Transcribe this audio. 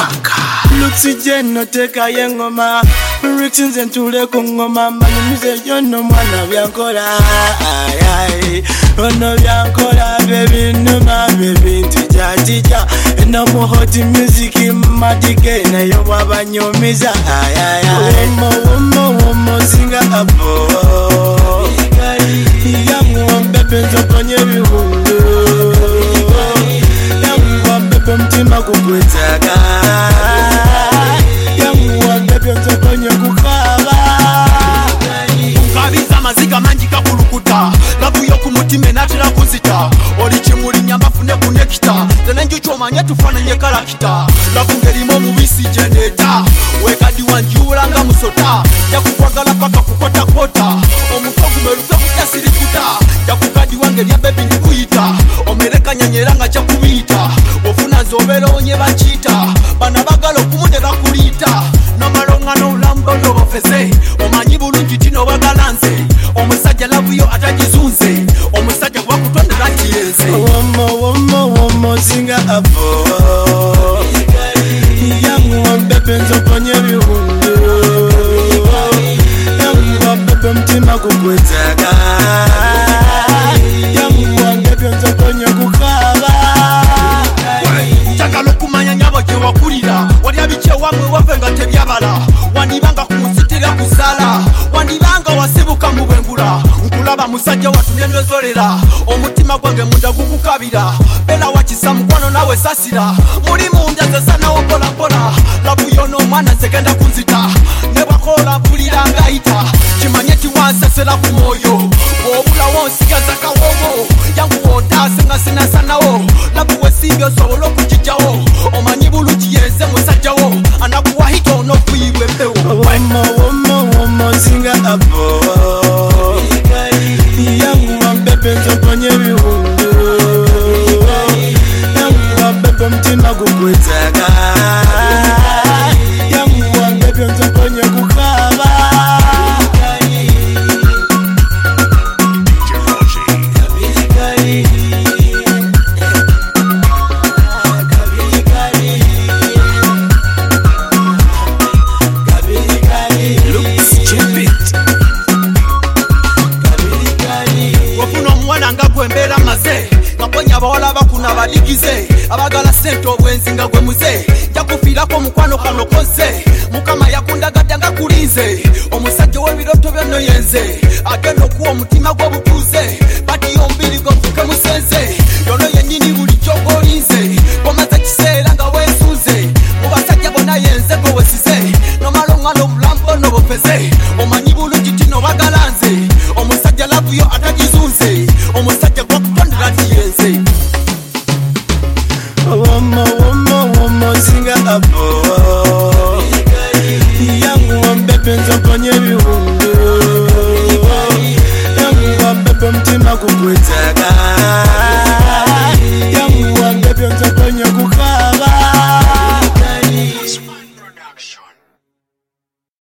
Luxi Jeno teka yengoma Rixins and Tule Kongoma Manimise Yono Mwana Biancola Ono Biancola baby Numa baby Tija No more hot music Matike na yo wabanyomiza Womo singa abo Yamu wambepe nzokonye bihungu Yamu wambepe mtima kukwetaka Yamu wambepe nzokonye kukaba Kabiza maziga manjika kulukuta Labu yoku mutime natira kuzita Olichimuli nyambafune kunekita Tena njucho manye tufana nye karakita Labu ngelimo mubisi jeneta Wekadi wanjiulanga musota Yakukwagala paka kukota kota Omukogu merufe kutasirikuta Yakukadi wangelia bebi nikuyita Omeleka nyanyeranga chakubita Ofuna zobero onye bachita Banabagalo kumude bakulita Namalonga no ulambo no bofeze Omanyibu lunjitino bagalanze Omusajja labu yo atajizunze Omusajja wakutonde lakiyenze Womo singa abo Yamu wambepe nzokonye bihungu Yamu wambepe mtima kukwetaka Yamu wambepe nzokonye kukaba Chakalo kumanya nyabo je wakulira Wali abiche wamwe wafenga tebyabala Wanibanga kumusitira kusala Wanibanga wasibuka mubengula Nkulaba musajja watumye nzolera Omutima gwange munda gukukabira Bela wakisa mukwano nawe sasira Muri munjaze sana wopola pola Labu yono mwana segenda kunzita Nebakola pulira ngaita Chimanyeti wansesera ku moyo Obula wonsigaza kawogo Yangu wotase nga sina sanawo Labu wesibyo sobola okujijawo Omanyi bulungi yenze musajjawo Anakuwa hito no kuyibwe mbewo Womo singa abo Yamu wambepe nzokonye bihungu Yamu wambepe mtima kukwetaka Yamu wambepe nzokonye kukaba Mbera maze Ngaponya abawala bakuna badigize Abagala sente obwenzi nga gwe muze Jakufirako mukwano kano kose Mukama yakundagadde nga kulinze Omusajja w'ebiroto byonna yenze Agenda okuwa omutima gw'obutuuze Bati yombiri gofuke musenze Yono yennyini buli ky'ogolinze Komaze kiseera nga weesuuze Mubasajja bonna yenze gwe wesize Nomalonga n'obulambo n'obufeze Omanyi bulungi tino bagalanze Omusajja labu yo atagizunze